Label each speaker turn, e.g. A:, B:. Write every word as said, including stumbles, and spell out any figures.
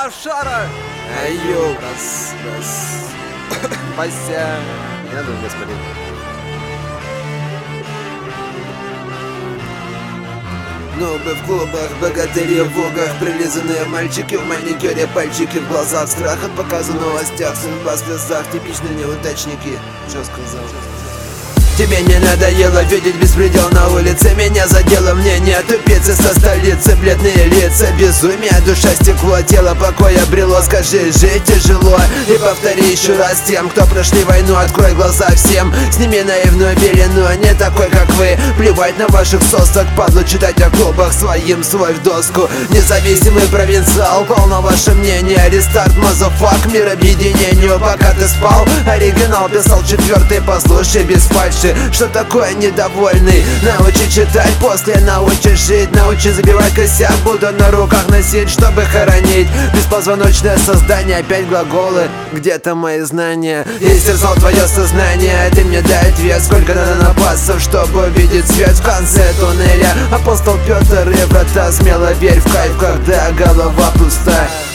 A: лошара!
B: Айо, раз, раз.
A: Вася. Не надо, господин.
B: Нубы в клубах, богатыри в вогах, прилизанные мальчики в маникюре, пальчики в глазах, страх от показа в новостях, судьба в слезах, типичные неудачники. Что сказал? Тебе не надоело видеть беспредел на улице? Меня задело мнение тупицы со столицы. Бледные лица, безумие, душа стекло, тело покоя брело. Скажи, жить тяжело? И повтори еще раз тем, кто прошли войну. Открой глаза всем, сними наивную белину. Не такой, как вы, плевать на ваших сосок. Падлу читать о клубах, своим свой в доску. Независимый провинциал, полно ваше мнение. Рестарт, мазафак, мир объединению. Пока ты спал, оригинал писал четвертый. Послушай без фальши, что такое недовольный. Научи читать, после научи жить. Научи забивать косяк, буду на руках носить, чтобы хоронить беспозвоночное создание. Опять глаголы, где-то мои знания. Я истерзал твое сознание, ты мне дай ответ. Сколько надо напасться, чтобы увидеть свет в конце туннеля? Апостол Петр и врата, смело верь в кайф, когда голова пуста.